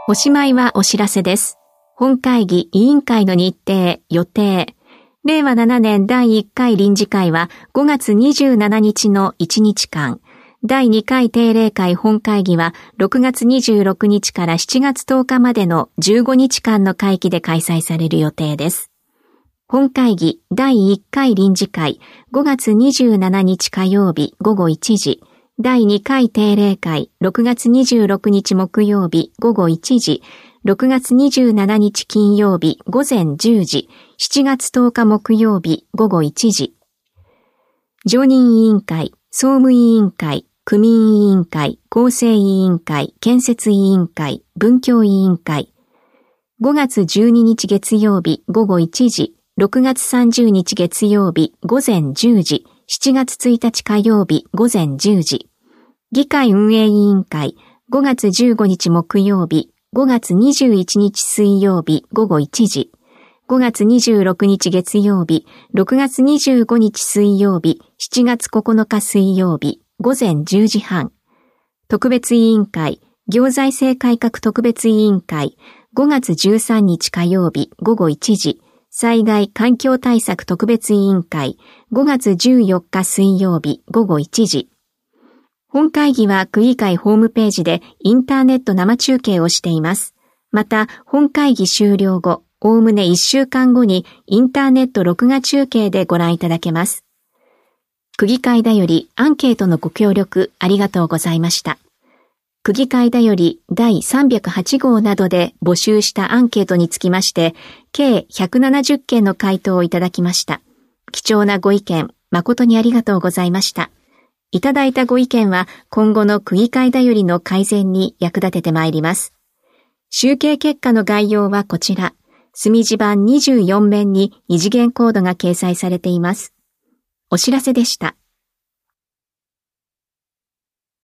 おしまいはお知らせです。本会議委員会の日程、予定。令和7年第1回臨時会は5月27日の1日間。第2回定例会本会議は6月26日から7月10日までの15日間の会期で開催される予定です。本会議第1回臨時会5月27日火曜日午後1時。第2回定例会6月26日木曜日午後1時。6月27日金曜日午前10時。7月10日木曜日午後1時。常任委員会、総務委員会、区民委員会、構成委員会、建設委員会、文教委員会。5月12日月曜日午後1時。6月30日月曜日午前10時。7月1日火曜日午前10時。議会運営委員会5月15日木曜日、5月21日水曜日午後1時。5月26日月曜日、6月25日水曜日、7月9日水曜日午前10時半。特別委員会、行財政改革特別委員会5月13日火曜日午後1時。災害環境対策特別委員会5月14日水曜日午後1時。本会議は区議会ホームページでインターネット生中継をしています。また、本会議終了後、おおむね1週間後にインターネット録画中継でご覧いただけます。区議会だよりアンケートのご協力ありがとうございました。区議会だより第308号などで募集したアンケートにつきまして、計170件の回答をいただきました。貴重なご意見、誠にありがとうございました。いただいたご意見は今後の区議会だよりの改善に役立ててまいります。集計結果の概要はこちら。墨字版24面に二次元コードが掲載されています。お知らせでした。